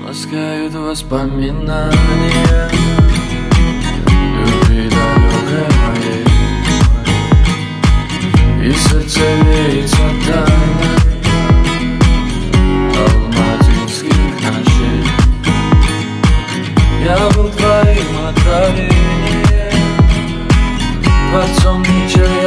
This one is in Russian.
Ласкают воспоминания любви далекой моей, и сердце веется тайной алматинских ночей. Я был твоим откровением, творцом ничего.